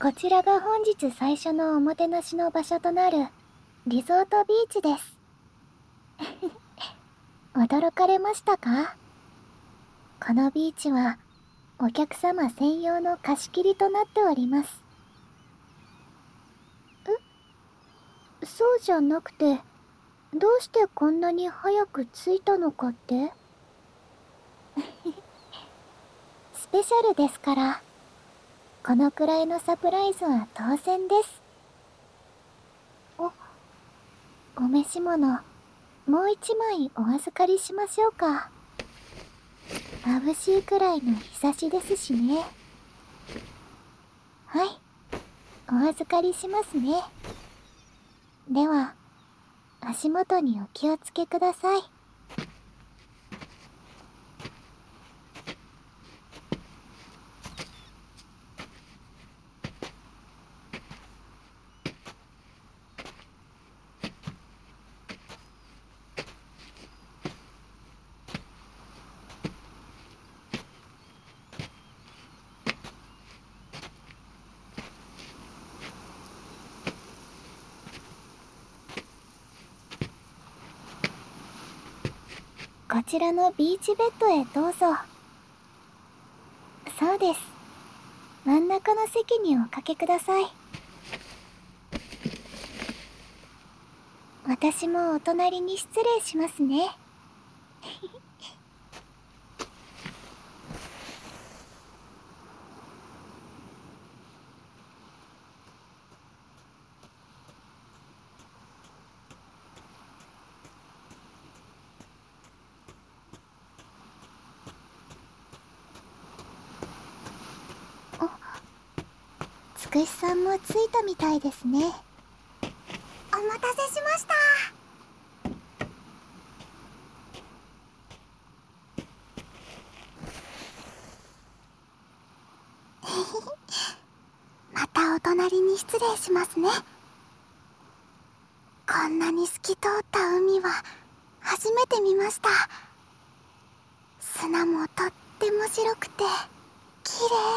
こちらが本日最初のおもてなしの場所となるリゾートビーチです。驚かれましたか？このビーチはお客様専用の貸し切りとなっております。そうじゃなくて、どうしてこんなに早く着いたのかって？スペシャルですから。このくらいのサプライズは当然です。お召し物、もう一枚お預かりしましょうか。眩しいくらいの日差しですしね。はい、お預かりしますね。では、足元にお気をつけください。こちらのビーチベッドへどうぞ。そうです。真ん中の席におかけください。私もお隣に失礼しますね。つくしさんも着いたみたいですね。お待たせしました。またお隣に失礼しますね。こんなに透き通った海は初めて見ました。砂もとっても白くて綺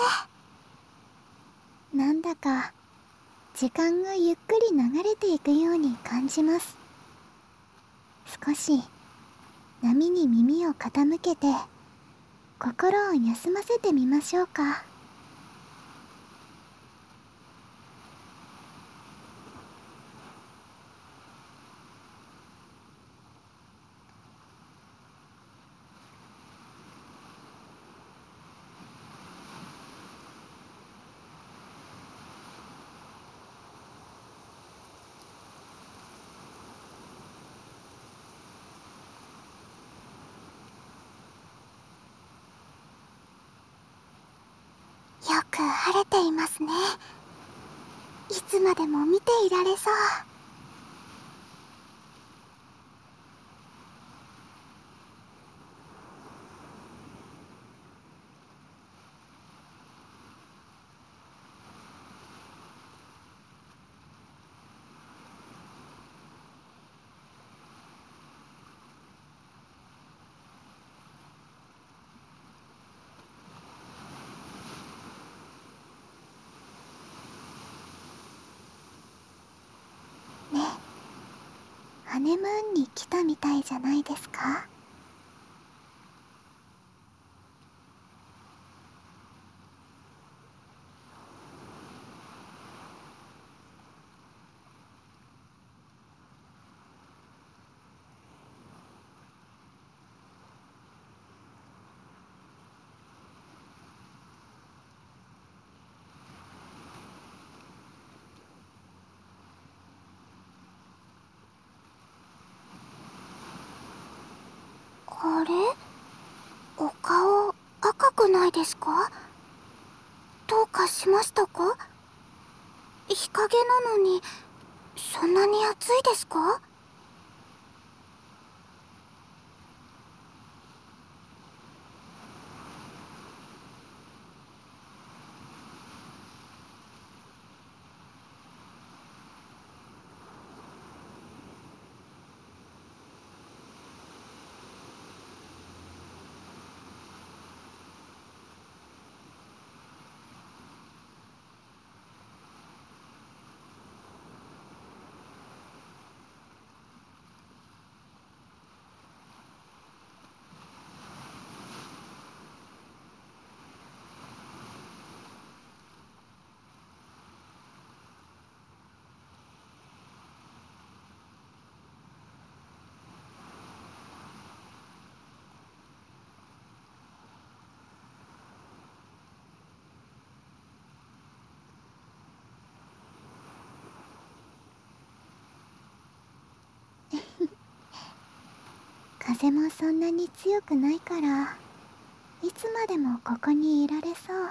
麗。なんだか時間がゆっくり流れていくように感じます。少し波に耳を傾けて心を休ませてみましょうか。よく晴れていますね。いつまでも見ていられそう。ね、ハネムーンに来たみたいじゃないですか？あれ？お顔赤くないですか？どうかしましたか？日陰なのにそんなに暑いですか？ 風もそんなに強くないから、いつまでもここにいられそう。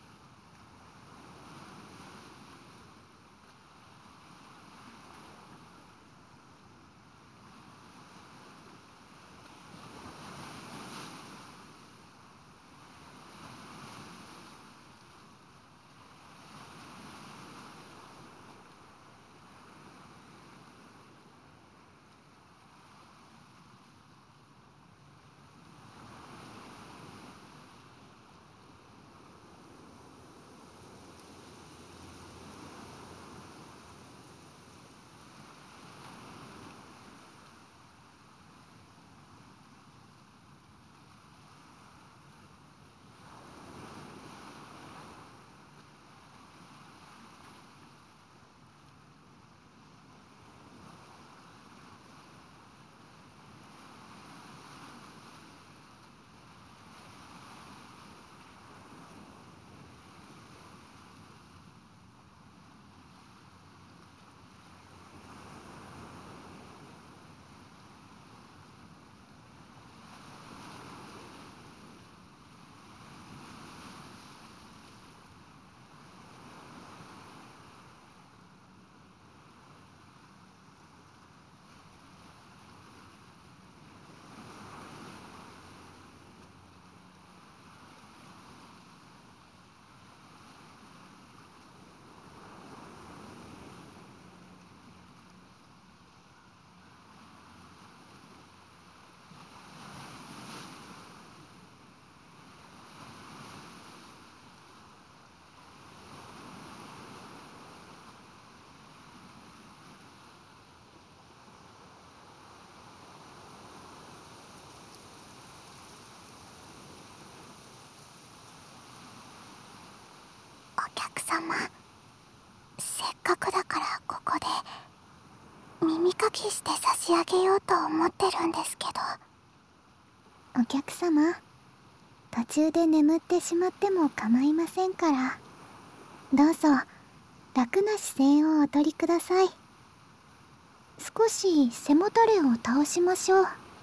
お客様、せっかくだからここで耳かきして差し上げようと思ってるんですけど。お客様、途中で眠ってしまっても構いませんから、どうぞ楽な姿勢をおとりください。少し背もたれを倒しましょう。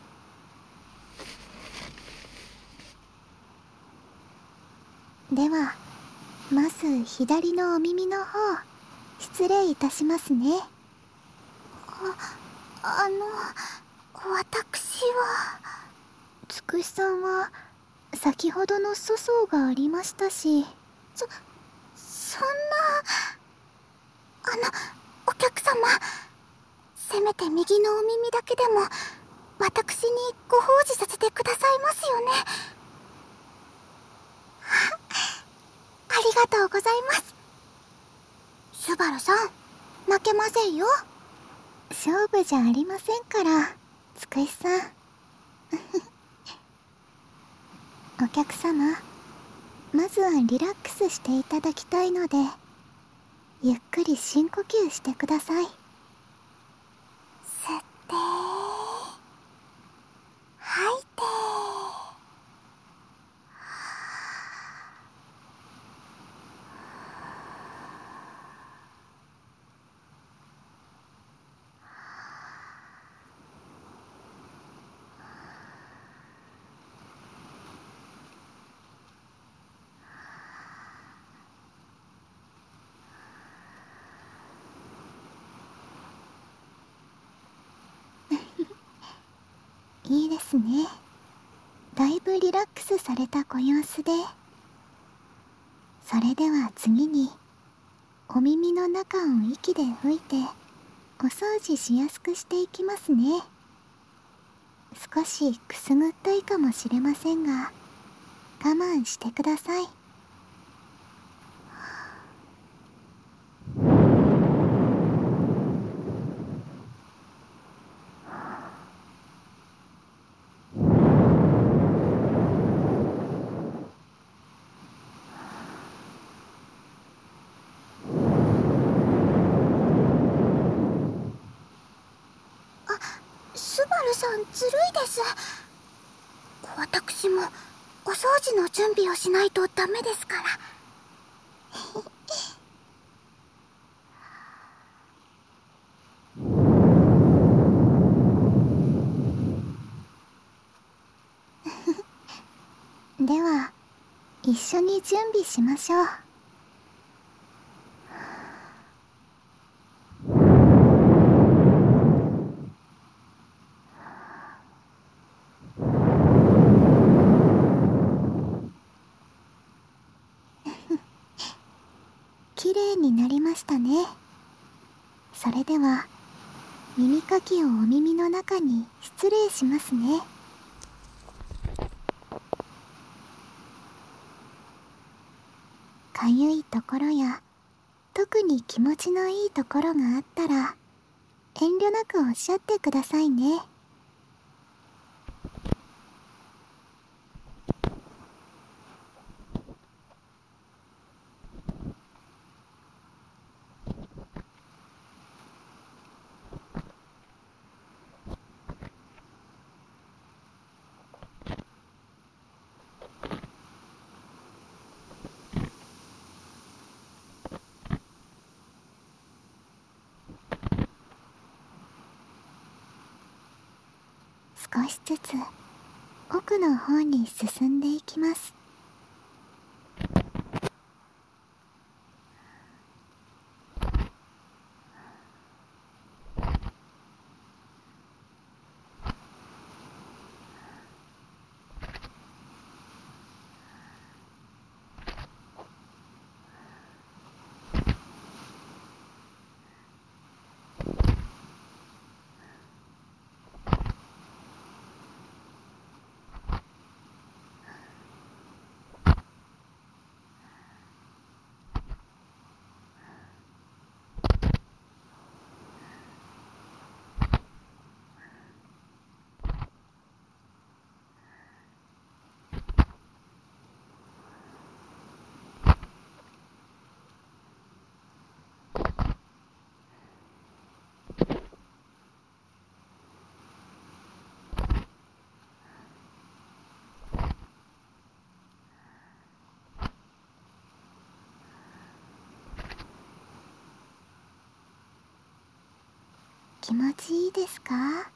ではまず左のお耳の方、失礼いたしますね。私は。つくしさんは先ほどの粗相がありましたし。そんな。お客様、せめて右のお耳だけでも私にご奉仕させてくださいますよね。ありがとうございます。スバルさん、負けませんよ。勝負じゃありませんから、つくしさん。お客様、まずはリラックスしていただきたいので、ゆっくり深呼吸してください。吸って吐いて。いいですね。だいぶリラックスされたご様子で。それでは次に、お耳の中を息で吹いてお掃除しやすくしていきますね。少しくすぐったいかもしれませんが、我慢してください。スバルさん、ずるいです。私もお掃除の準備をしないとダメですから。 一緒に準備しましょう。きれいになりましたね。それでは耳かきをお耳の中に失礼しますね。かゆいところや特に気持ちのいいところがあったら遠慮なくおっしゃってくださいね。少しずつ奥の方に進んでいきます。気持ちいいですか？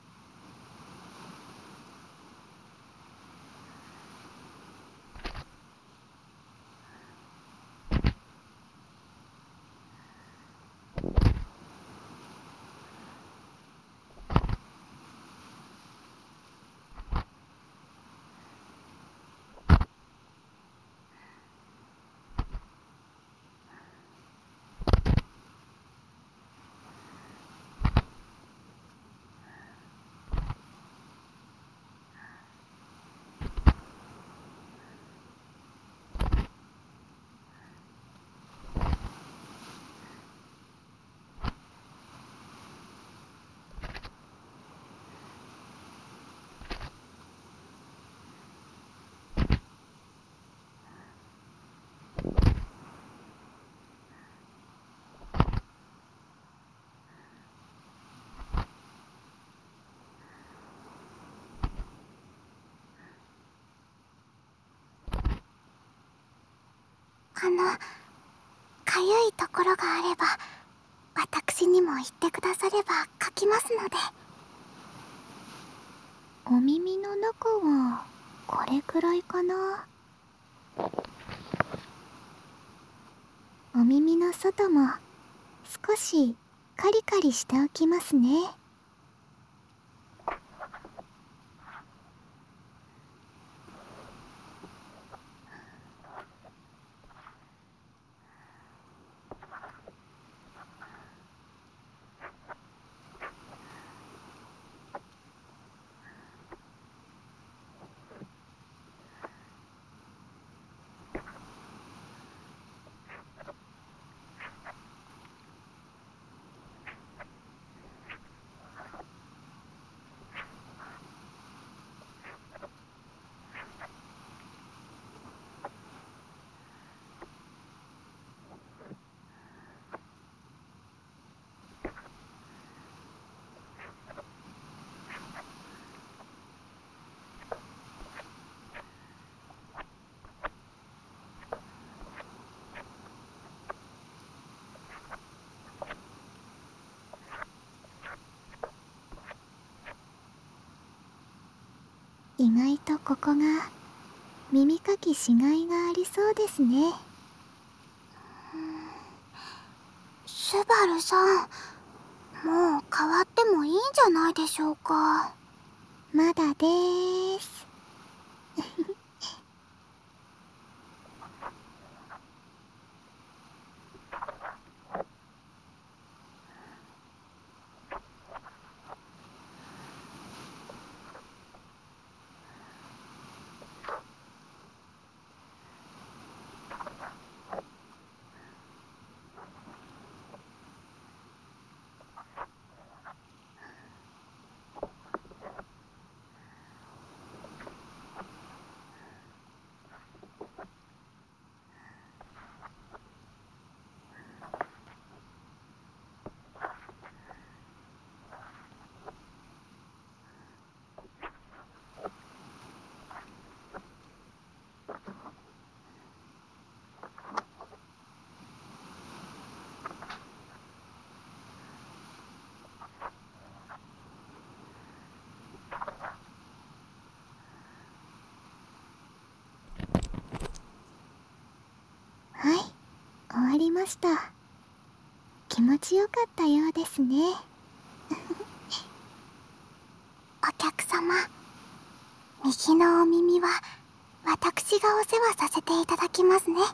かゆいところがあれば私にも言ってくだされば書きますので。お耳の中はこれくらいかな。お耳の外も少しカリカリしておきますね。意外とここが耳かきしがいがありそうですね。 スバルさん、もう変わってもいいんじゃないでしょうか。 まだでーす。はい、終わりました。気持ちよかったようですね。 お客様、右のお耳は私がお世話させていただきますね。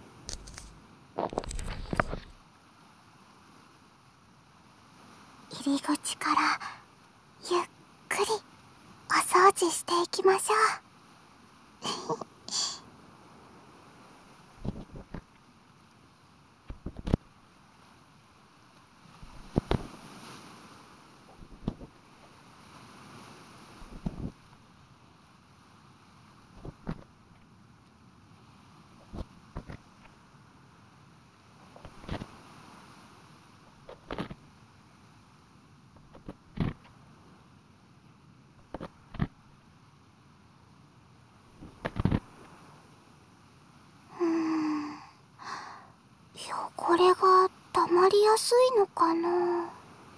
入り口からゆっくりお掃除していきましょう。汚れが溜まりやすいのかな。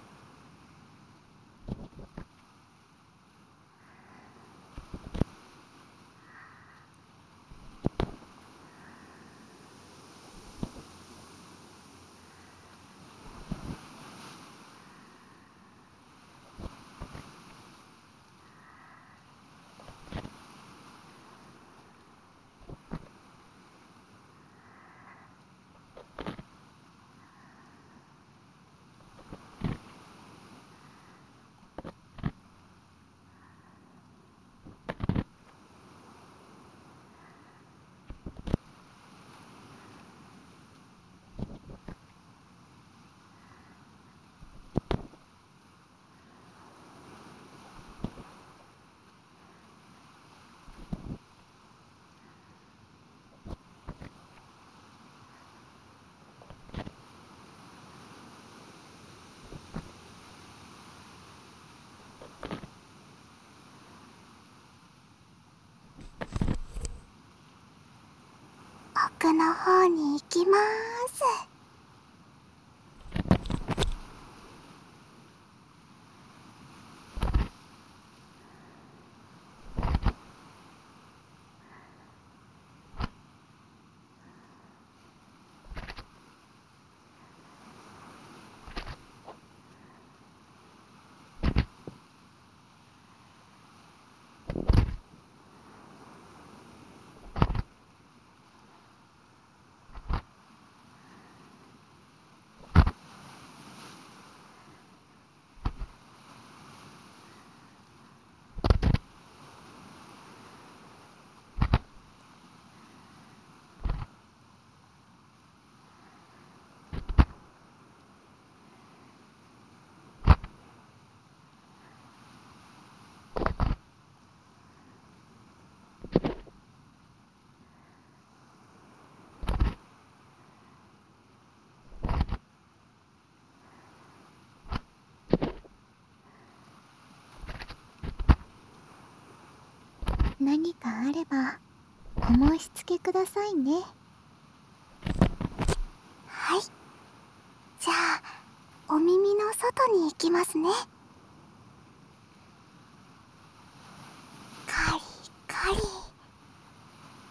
奥の方に行きまーす。 何かあればお申し付けくださいね。 はい。じゃあ、お耳の外に行きますね。カリカリ。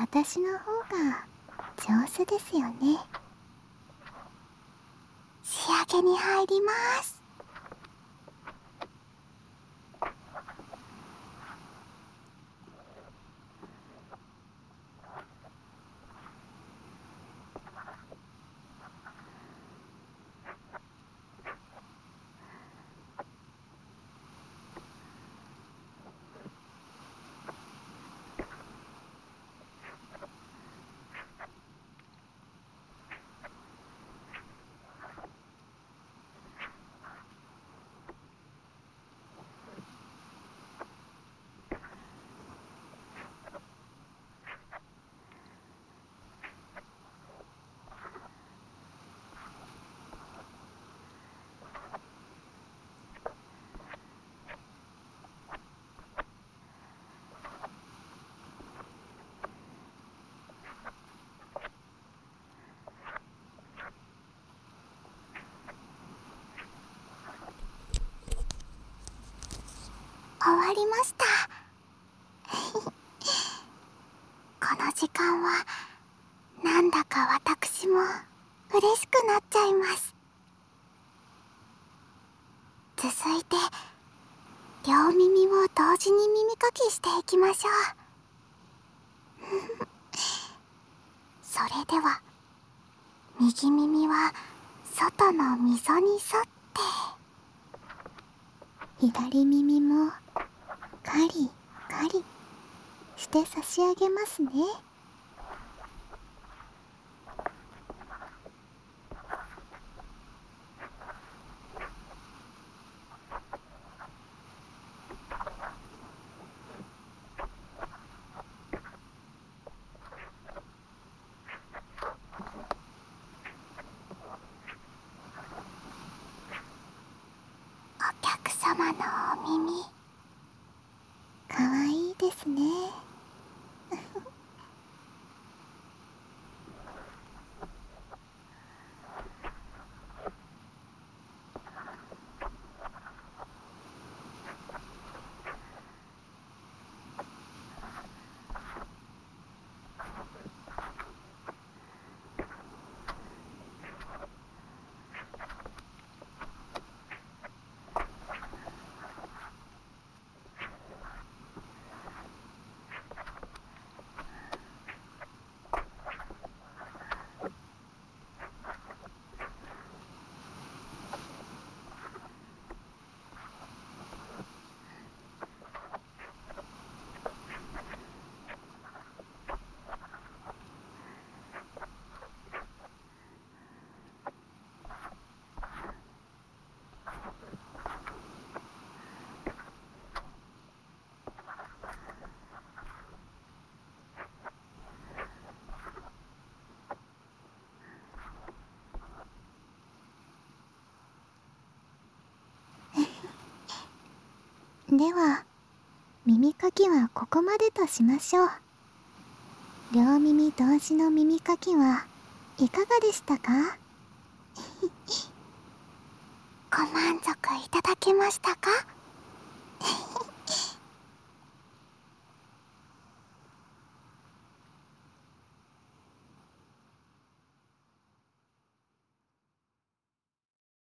私の方が上手ですよね。 仕上げに入ります。終わりました。この時間はなんだか私も嬉しくなっちゃいます。続いて両耳を同時に耳かきしていきましょう。それでは右耳は外の溝に沿って左耳もカリカリして差し上げますね。 お客様のお耳、 かわいいですね。では耳かきはここまでとしましょう。両耳同時の耳かきはいかがでしたか？ ご満足いただけましたか？